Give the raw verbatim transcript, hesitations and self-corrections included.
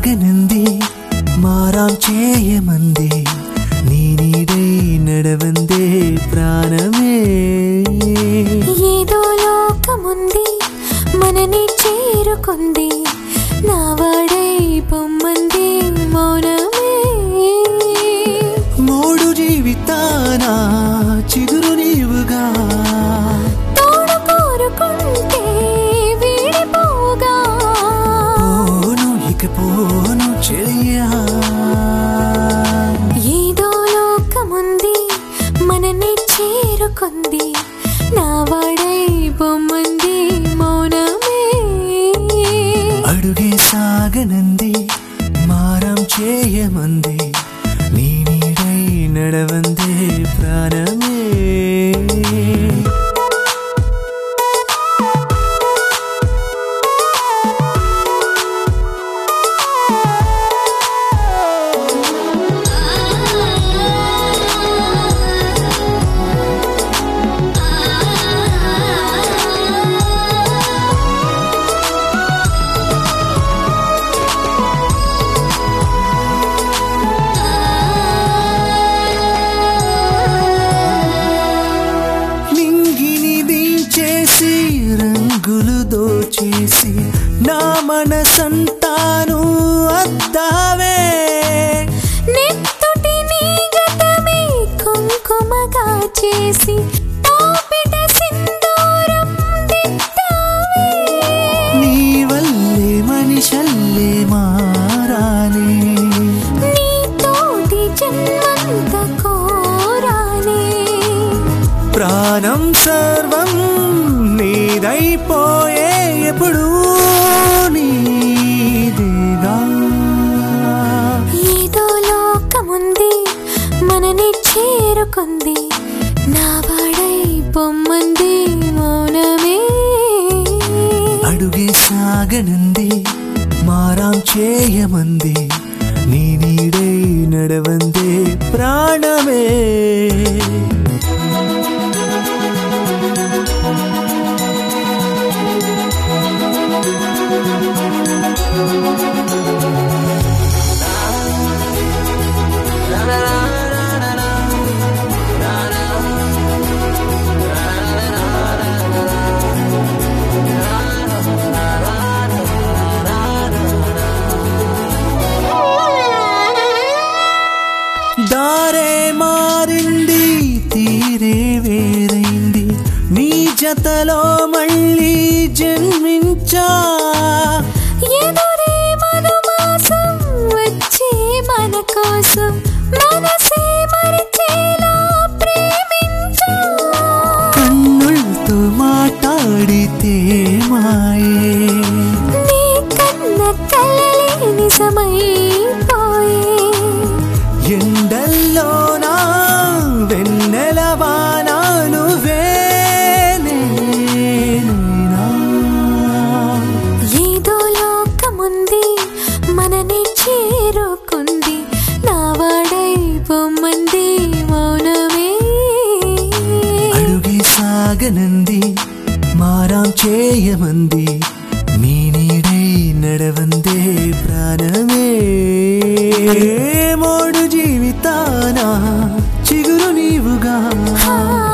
సాగనంది మారాం చేయమంది నీ నీడై నడవందే ప్రాణమే ఏదో లోకముంది మనని చేరుకుంది నా వాడై పొమ్మంది మౌనమే మూడు జీవితాన చిగురు నీవుగా తోడు కోరుకుంటే వీడిపోగా పోను ఇక పోను చెయ్యా ఏదో లోకముంది మనని చేరుకుంది నా వాడై పొమ్మంది మౌనమే అడుగే సాగనంది మారం చేయమంది నీ నీడై నడవందే ప్రాణమే రంగులు దోచేసి నా మనసంతాను అద్దావే నెత్తుటి నీ గతమే కుంకుమగా చేసి తాపిట సింధూరం దిద్దావే నీ వల్లే మనిషల్లే మారానే నీ తోటి జన్మంత కోరానే ప్రాణం సర్వం నీదైపోయే ఎప్పుడు నీదేగా ఏదో లోకముంది మనని చేరుకుంది నా వాడై పొమ్మంది మౌనమే అడుగే సాగనంది మారాం చేయమంది నీ నీడై నడవందే ప్రాణమే దారే మారింది తీరే వేరైంది నీ జతలో మళ్ళీ జన్మించా ఎదురే మధుమాసం వచ్చే మన కోసం మనసే మరిచేలా ప్రేమించా కన్నులతో మాట్లాడితే మాయే నీ కన్న కలలే నిజమైపోయే ఎండల్లోనా వెన్నెలవానా నువ్వే నేనేనా ఏదో లోకముంది మనని చేరుకుంది నా వాడై పొమ్మంది మౌనమే అడుగే సాగనంది మారాం చేయమంది నీ నీడై నడవందే ప్రాణమే మూడు జీవితాన చిగురు నీవుగా